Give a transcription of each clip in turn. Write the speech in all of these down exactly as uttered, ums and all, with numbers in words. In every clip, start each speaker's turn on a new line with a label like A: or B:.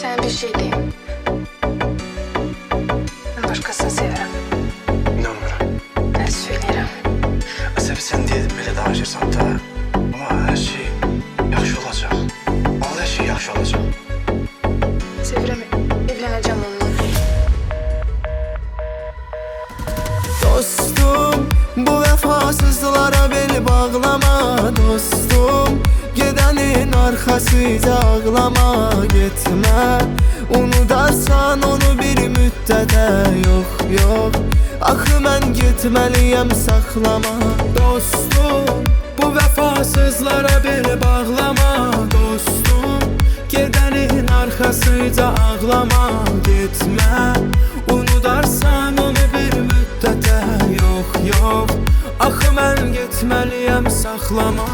A: Sana bir şey diyeyim. Ben başkasını severim.
B: İnanmıyorum.
A: Ben söylerim.
B: Əsəbi sən deyedin belə danışırsan da. Ama her şey yaxşı olacak. Vallahi her şey yaxşı olacak.
A: Severim. Evleneceğim onunla.
C: Dostum, bu vefasızlara bel bağlama dostum. Gidenin arkasıca ağlama gitme. Unudarsan onu bir müddete yok yok. Axı mən gitmeliyim saklama.
D: Dostum, bu vefasızlara bel bağlama dostum. Gidenin arkasıca ağlama gitme. Unudarsan onu bir müddete yok yok. Axı mən gitmeliyim saklama.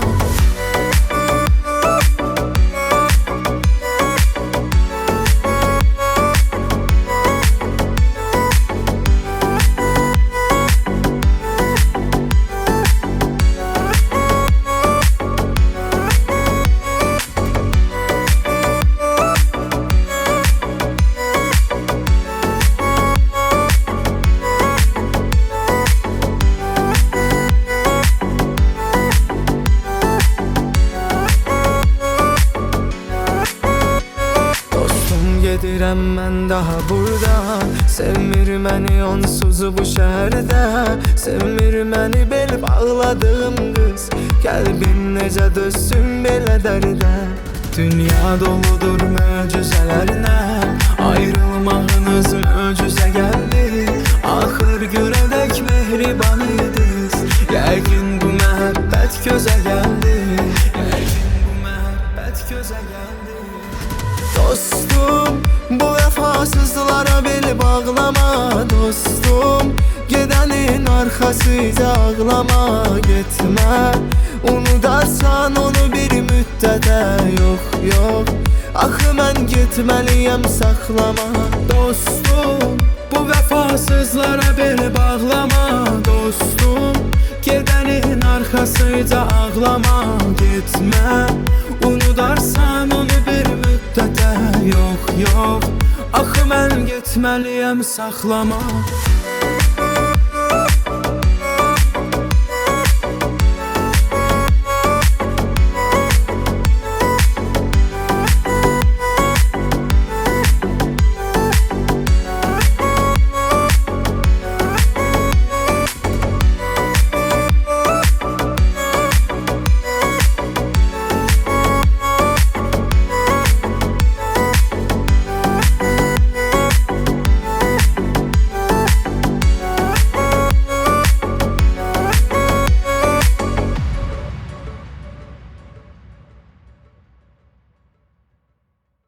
C: Gedirəm mən daha burada. Sevmir məni onsuz bu şəhərdə. Sevmir məni bel bağladığım qız. Qəlbin necə dözsün belə dərdə.
D: Dünya doludur möcüzələrlə. Ayrılmağınız möcüzə gəldi. Axır görədək mehriban idiniz. Yəqin bu məhəbbət gözə gəldi. Yəqin bu məhəbbət gözə gəldi.
C: Dostum, bu vefasızlara bel bağlama dostum. Gidenin arkasıca ağlama gitme. Unudarsan onu bir müddete yok yok. Axı mən gitmeliyim saklama.
D: Dostum, bu vefasızlara bel bağlama dostum. Gidenin arkasıca ağlama gitme. Unudarsan onu bir müddete yok yok. Axı mən gitmeliyim saklama.